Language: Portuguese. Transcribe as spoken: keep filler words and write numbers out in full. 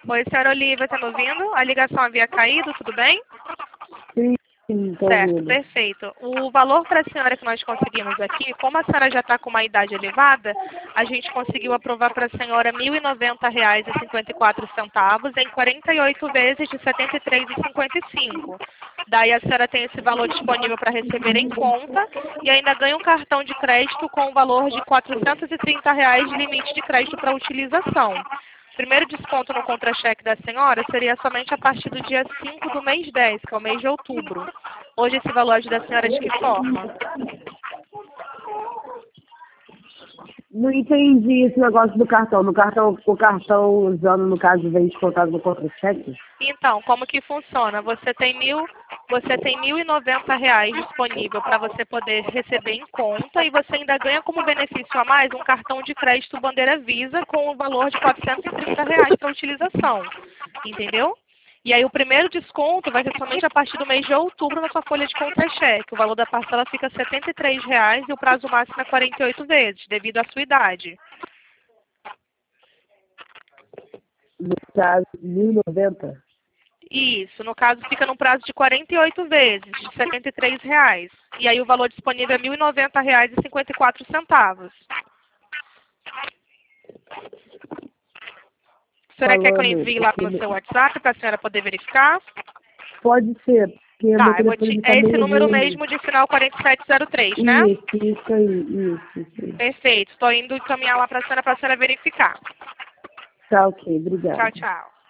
Oi, senhora Olivia, tá me ouvindo? A ligação havia caído, tudo bem? Sim, sim, tô Certo, ouvindo. perfeito. O valor para a senhora que nós conseguimos aqui, como a senhora já está com uma idade elevada, a gente conseguiu aprovar para a senhora mil e noventa reais e cinquenta e quatro centavos em quarenta e oito vezes de setenta e três e cinquenta e cinco. Daí a senhora tem esse valor disponível para receber em conta e ainda ganha um cartão de crédito com o valor de quatrocentos e trinta reais de limite de crédito para utilização. Primeiro desconto no contra-cheque da senhora seria somente a partir do dia cinco do mês dez, que é o mês de outubro. Hoje esse valor ajuda a senhora de que forma? Não entendi esse negócio do cartão. No cartão, o cartão usando, no caso, vem descontado no contra-cheque? Então, como que funciona? Você tem mil, você tem mil e noventa reais disponível para você poder receber em conta e você ainda ganha como benefício a mais um cartão de crédito Bandeira Visa com o valor de quatrocentos e trinta reais para utilização. Entendeu? E aí o primeiro desconto vai ser somente a partir do mês de outubro na sua folha de contra-cheque. O valor da parcela fica setenta e três reais e o prazo máximo é quarenta e oito vezes, devido à sua idade. No caso, mil e noventa? Isso, no caso fica num prazo de quarenta e oito vezes, de setenta e três reais. E aí o valor disponível é mil e noventa reais e cinquenta e quatro centavos. A senhora quer que eu Falando, envie lá porque no seu WhatsApp para a senhora poder verificar? pode ser, porque meu Tá, eu vou te... telefone tá é esse meio número ruim. mesmo de final quarenta e sete zero três, né? Isso, isso aí, isso, isso aí. Perfeito, estou indo encaminhar lá para a senhora para a senhora verificar. Tá ok, Tchau, obrigada. tchau.